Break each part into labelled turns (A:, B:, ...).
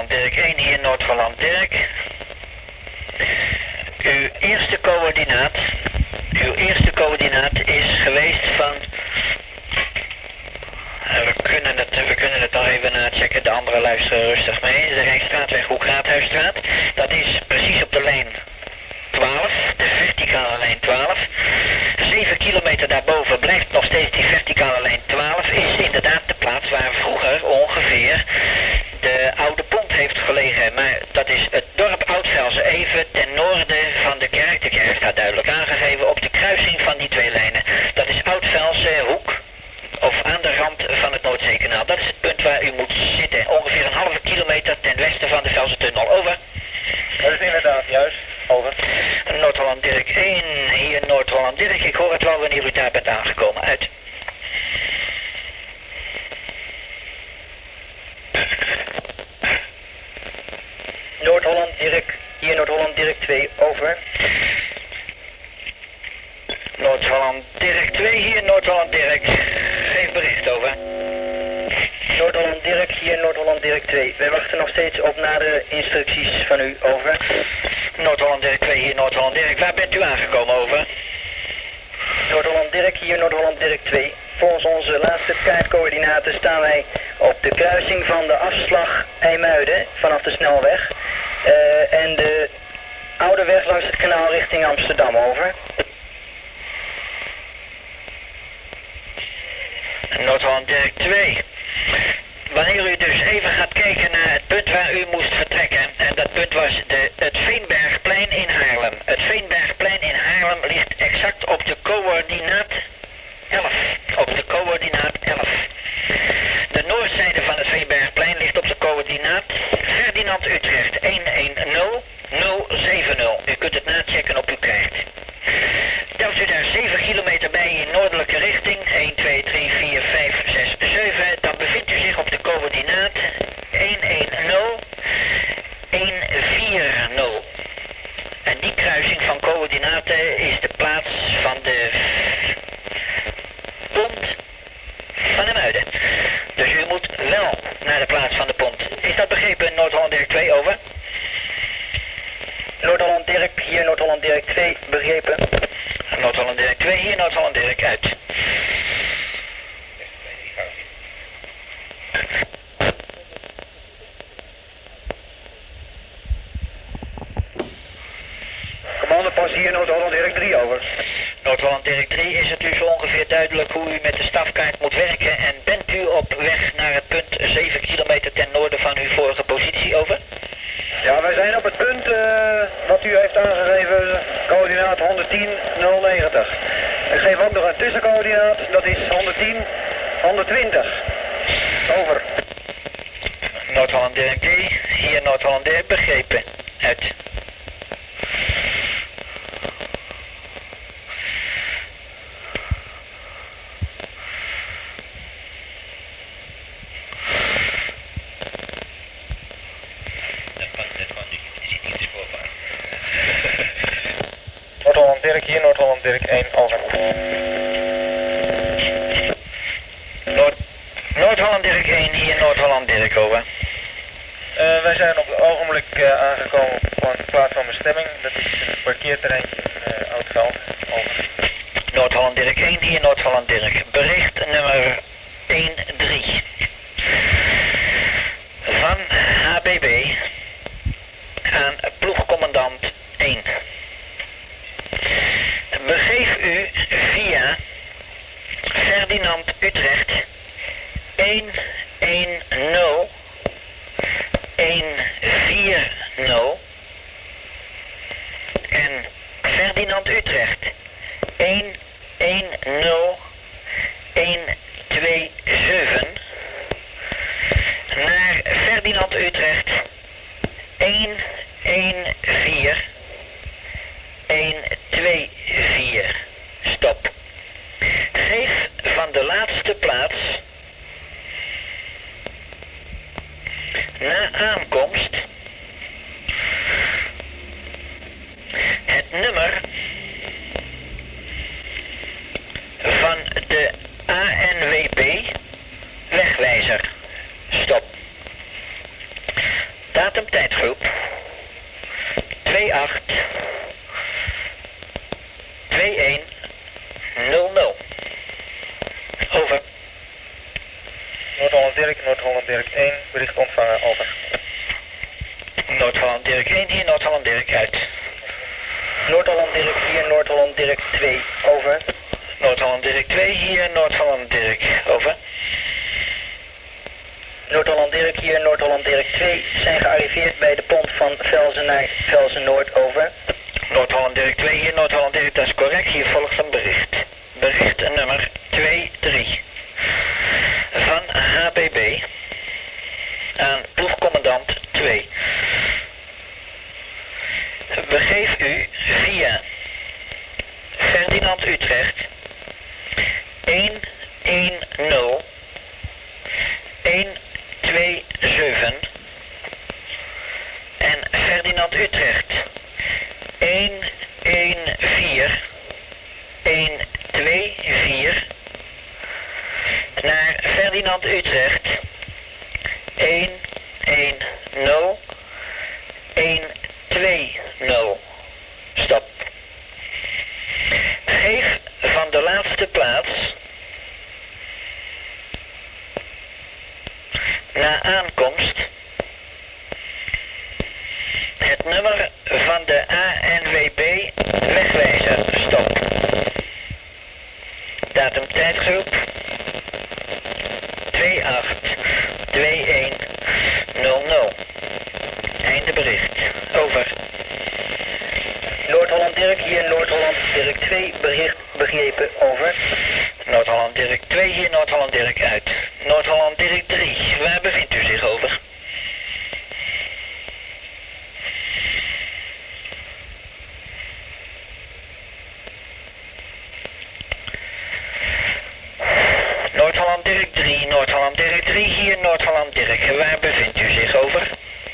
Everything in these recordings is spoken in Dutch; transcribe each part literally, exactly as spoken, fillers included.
A: Noord-Holland Dirk één, hier Noord-Holland Dirk. Uw eerste coördinaat, uw eerste coördinaat is geweest van... We kunnen het, we kunnen het nog even nachecken, de andere luisteren rustig mee. De Rijksstraatweg, Hoek Raadhuisstraat. Dat is precies op de lijn twaalf, de verticale lijn twaalf. zeven kilometer daarboven blijft nog steeds die verticale lijn twaalf. Is inderdaad de plaats waar vroeger ongeveer de oude pont heeft gelegen. Maar dat is het dorp Oud-Velsen, even ten noorden van de kerk. De kerk staat duidelijk aangegeven op de kruising van die twee lijnen. Dat is Oud-Velsen, Hoek. Of aan de rand van het Noordzeekanaal. Dat is het punt waar u moet zitten. Ongeveer een halve kilometer ten westen van de Velsen-tunnel. Over.
B: Dat is inderdaad juist. Over.
A: Noord-Holland Dirk één. Hier Noord-Holland Dirk. Ik hoor het wel wanneer u daar bent aangekomen. Uit.
B: Noord-Holland Dirk. Hier Noord-Holland Dirk twee. Over.
A: Noord-Holland Dirk twee. Hier Noord-Holland Dirk. Geef bericht over.
B: Noord-Holland Dirk, hier Noord-Holland Dirk twee. Wij wachten nog steeds op nadere instructies van u, over.
A: Noord-Holland Dirk twee, hier Noord-Holland Dirk. Waar bent u aangekomen, over?
B: Noord-Holland Dirk, hier Noord-Holland Dirk twee. Volgens onze laatste kaartcoördinaten staan wij op de kruising van de afslag IJmuiden vanaf de snelweg. Uh, en de oude weg langs het kanaal richting Amsterdam, over.
A: Noord-Holland Dirk twee. Wanneer u dus even gaat kijken naar het punt waar u moest vertrekken, en dat punt was de, het Veenbergplein in Haarlem. Het Veenbergplein in Haarlem ligt exact op de coördinaat elf. Op de coördinaat elf. De noordzijde van het Veenbergplein ligt op de coördinaat Ferdinand Utrecht een een nul nul zeven nul. U kunt het nachecken op uw kaart. Telt u daar zeven kilometer bij in noordelijke richting, een, twee, drie, vier, vijf, zes, zeven, dan bevindt u zich op de coördinaat een een nul een vier nul. En die kruising van coördinaten is de plaats van de pont van de Muiden. Dus u moet wel naar de plaats van de pont. Is dat begrepen, Noord-Holland Dirk twee, over?
B: Noord-Holland Dirk, hier Noord-Holland Dirk twee, begrepen.
A: Noord-Holland Dirk twee, hier Noord-Holland Dirk uit.
B: Commandopost hier Noord-Holland Dirk drie, over.
A: Noord-Holland Dirk drie, is het u zo ongeveer duidelijk hoe u met de stafkaart moet werken en bent u op weg naar het punt zeven kilometer ten noorden van uw vorige positie, over?
B: Ja, wij zijn op het punt uh, wat u heeft aangegeven, coördinaat honderdtien nul negentig. Ik geef ook nog een tussencoördinaat, dat is honderdtien honderdtwintig. Over.
A: Noord-Holland Dirk drie, hier Noord-Holland Dirk, begrepen. Uit.
B: Noord-Holland Dirk, hier Noord-Holland Dirk één, over.
A: Noord Noord-Holland Dirk één, hier Noord-Holland Dirk, over.
B: Uh, wij zijn op het ogenblik uh, aangekomen op de plaats van bestemming. Dat is een parkeerterreintje in uh, Oud-Veld, over.
A: Noord-Holland Dirk één, hier Noord-Holland Dirk. Bericht nummer een drie. Van H B B aan ploegcommandant één. Begeef u via Ferdinand Utrecht een een nul een vier nul en Ferdinand Utrecht een een nul een twee zeven naar Ferdinand Utrecht een een vier een twee vier. Stop. Geef van de laatste plaats na aankomst het nummer van de A N W B wegwijzer. Stop. Datum tijdgroep twee acht twee een nul nul. Over.
C: Noord-Holland Dirk, Noord-Holland Dirk één, bericht ontvangen, over.
A: Noord-Holland Dirk één, hier Noord-Holland Dirk uit.
B: Noord-Holland Dirk vier, Noord-Holland Dirk twee, over.
A: Noord-Holland Dirk twee, hier Noord-Holland Dirk, over.
B: Noord-Holland Dirk hier, Noord-Holland Dirk twee zijn gearriveerd bij de pont van Velzen naar Velzen Noord, over.
A: Noord-Holland Dirk twee, hier Noord-Holland Dirk, dat is correct, hier volgt een bericht. Bericht nummer twee drie. Van H B B aan ploegcommandant twee. Begeef u via Ferdinand Utrecht een een nul een twee zeven en Ferdinand Utrecht een een vier een twee vier naar Ferdinand Utrecht een een nul een twee nul. Stop. Geef van de laatste plaats na aankomst het nummer van de A N W B wegwijzer. Stop. Datum tijdgroep twee acht twee een nul nul. Einde bericht. Over.
B: Noord-Holland Dirk hier, Noord-Holland Dirk twee, bericht begrepen, over.
A: Noord-Holland Dirk twee, hier Noord-Holland Dirk uit. Noord-Holland Dirk drie, waar bevindt u zich, over? Noord-Holland Dirk drie, Noord-Holland Dirk drie, hier Noord-Holland Dirk, waar bevindt u zich, over?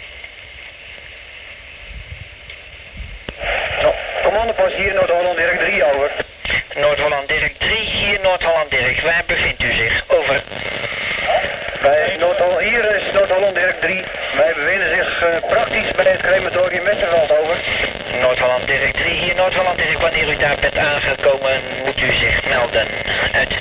C: Commandopost hier, Noord-Holland Dirk drie, over.
A: Noord-Holland Dirk drie, hier Noord-Holland Dirk, waar bevindt u zich, over?
C: Bij Noord hier is Noord-Holland Dirk drie. Wij bevinden zich uh, praktisch bij het crematorium Westerveld, over.
A: Noord-Holland Dirk drie, hier Noord-Holland Dirk, wanneer u daar bent aangekomen, moet u zich melden. Uit.